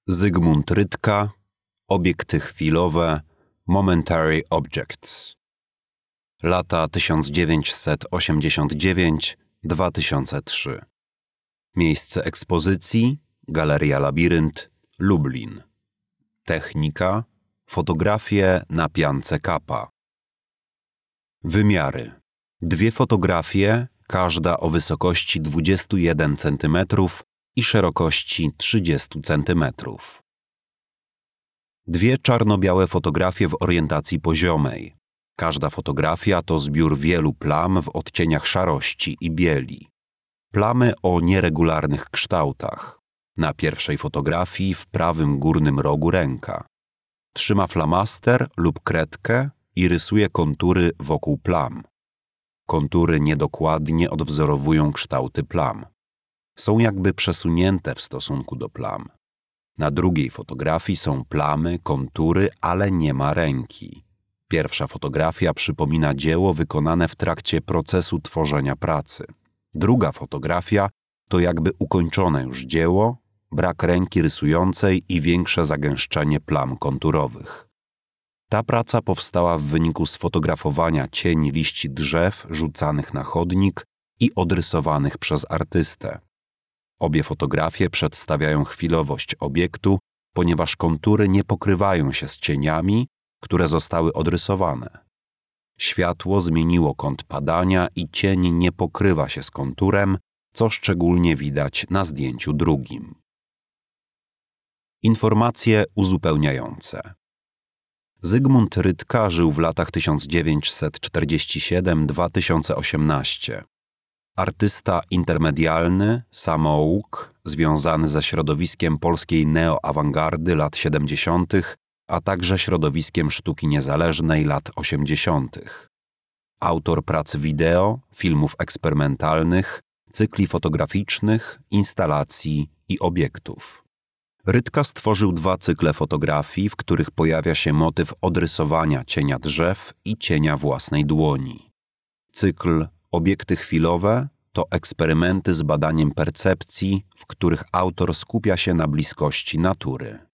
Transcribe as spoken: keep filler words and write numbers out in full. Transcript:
Zygmunt Rydka, Obiekty chwilowe, Momentary Objects. Lata tysiąc dziewięćset osiemdziesiąt dziewięć do dwa tysiące trzy. Miejsce ekspozycji: Galeria Labirynt, Lublin. Technika: fotografie na piance Kappa. Wymiary: dwie fotografie, każda o wysokości dwadzieścia jeden centymetrów i szerokości trzydzieści centymetrów. Dwie czarno-białe fotografie w orientacji poziomej. Każda fotografia to zbiór wielu plam w odcieniach szarości i bieli. Plamy o nieregularnych kształtach. Na pierwszej fotografii w prawym górnym rogu ręka. Trzyma flamaster lub kredkę i rysuje kontury wokół plam. Kontury niedokładnie odwzorowują kształty plam. Są jakby przesunięte w stosunku do plam. Na drugiej fotografii są plamy, kontury, ale nie ma ręki. Pierwsza fotografia przypomina dzieło wykonane w trakcie procesu tworzenia pracy. Druga fotografia to jakby ukończone już dzieło, brak ręki rysującej i większe zagęszczenie plam konturowych. Ta praca powstała w wyniku sfotografowania cieni liści drzew rzucanych na chodnik i odrysowanych przez artystę. Obie fotografie przedstawiają chwilowość obiektu, ponieważ kontury nie pokrywają się z cieniami, które zostały odrysowane. Światło zmieniło kąt padania i cień nie pokrywa się z konturem, co szczególnie widać na zdjęciu drugim. Informacje uzupełniające. Zygmunt Rydka żył w latach tysiąc dziewięćset czterdziesty siódmy do dwa tysiące osiemnastego. Artysta intermedialny, samouk, związany ze środowiskiem polskiej neoawangardy lat siedemdziesiątych, a także środowiskiem sztuki niezależnej lat osiemdziesiątych. Autor prac wideo, filmów eksperymentalnych, cykli fotograficznych, instalacji i obiektów. Rydka stworzył dwa cykle fotografii, w których pojawia się motyw odrysowania cienia drzew i cienia własnej dłoni. Cykl Obiekty chwilowe to eksperymenty z badaniem percepcji, w których autor skupia się na bliskości natury.